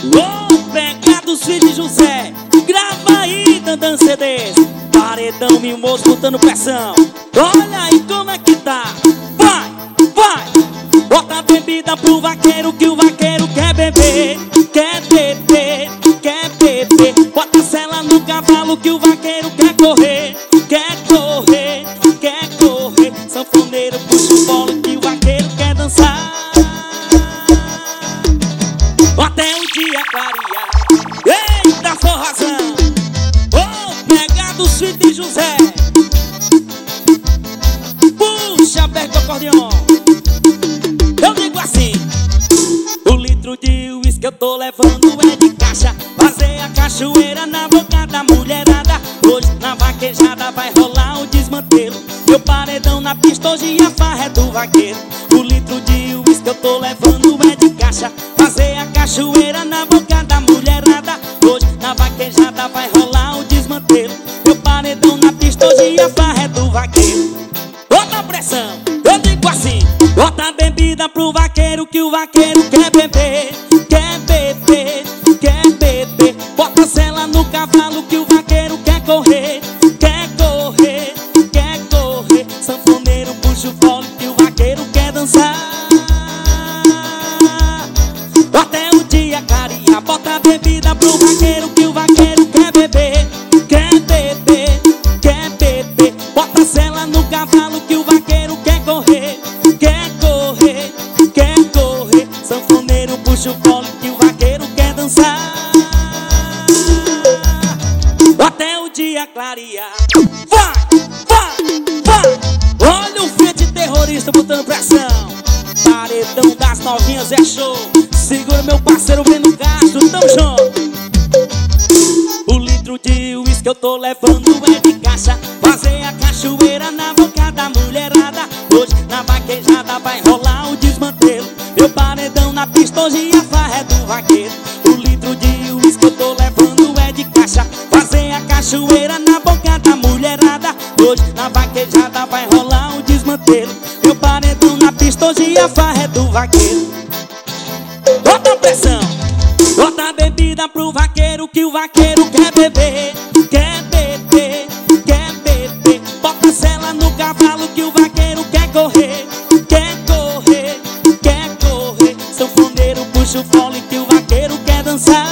Ô, Pegados Filho de José, grava aí, Dandan CDs. Paredão mimoso botando pressão. Olha aí como é que tá. Vai, vai. Bota a bebida pro vaqueiro, que o vaqueiro quer beber. Quer beber, quer beber. Bota a sela no cavalo, que o vaqueiro quer correr. Quer correr, quer correr. Sanfoneiro puxa o bolo, que o vaqueiro quer dançar. Até o dia clarear. Eita forrazão. Ô, Pegados Filho de José. Puxa, aperta o acordeão. Eu digo assim: o litro de uísque eu tô levando é de caixa. Fazer a cachoeira na boca da mulherada. Hoje na vaquejada vai rolar o desmantelo. Meu paredão na pista, hoje a farra é do vaqueiro. O litro de uísque eu tô levando é de caixa. Fazer a cachoeira na boca da mulherada. Hoje na vaquejada vai rolar o desmantelo. Meu paredão na pista, hoje a farra é do vaqueiro. Bota a pressão, eu digo assim: bota a bebida pro vaqueiro, que o vaqueiro quer beber. Quer beber, quer beber. Bota a sela no cavalo, que o vaqueiro quer correr. Quer correr, quer correr. Sanfoneiro puxa o fole, que o vaqueiro quer dançar. Até o dia clarear. Bota a bebida pro vaqueiro, que o vaqueiro quer beber. Quer beber, quer beber. Bota a sela no cavalo, que o vaqueiro quer correr. Quer correr, quer correr. Sanfoneiro puxa o fole, que o vaqueiro quer dançar. Até o dia clarear. Vai, vai, vai. Olha o frente terrorista botando pressão. Paredão das novinhas é show. Segura meu parceiro Breno Castro, tamo junto. O litro de uísque eu tô levando é de caixa. Fazer a cachoeira na boca da mulherada. Hoje na vaquejada vai rolar o desmantelo. Meu paredão na pista, hoje a farra é do vaqueiro. O litro de uísque eu tô levando é de caixa. Fazer a cachoeira na boca da mulherada. Hoje na vaquejada vai rolar o desmantelo. Meu paredão na pista, hoje a farra é do vaqueiro. Bota a pressão, bota a bebida pro vaqueiro, que o vaqueiro quer beber. Quer beber, quer beber. Bota a sela no cavalo, que o vaqueiro quer correr. Quer correr, quer correr. Sanfoneiro puxa o fole, que o vaqueiro quer dançar.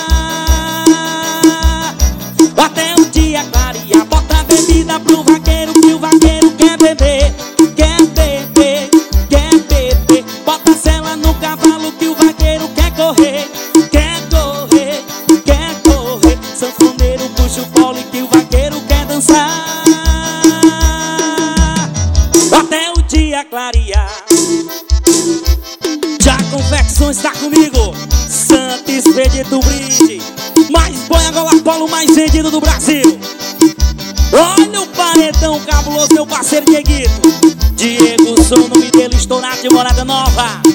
Até o dia clarear. Bota a bebida pro vaqueiro, que o vaqueiro quer beber. Quer beber, quer beber. Bota a sela no cavalo, que o vaqueiro quer correr. Quer correr, quer correr. Sanfoneiro puxa o fole, que o vaqueiro quer dançar. Até o dia clarear. Já Confecções tá comigo. Santa Expedito Brinde. Mais boi agora polo mais vendido do Brasil. Olha o paredão cabuloso, meu parceiro Dieguito. Diego, sou o nome dele, estourado de Morada Nova.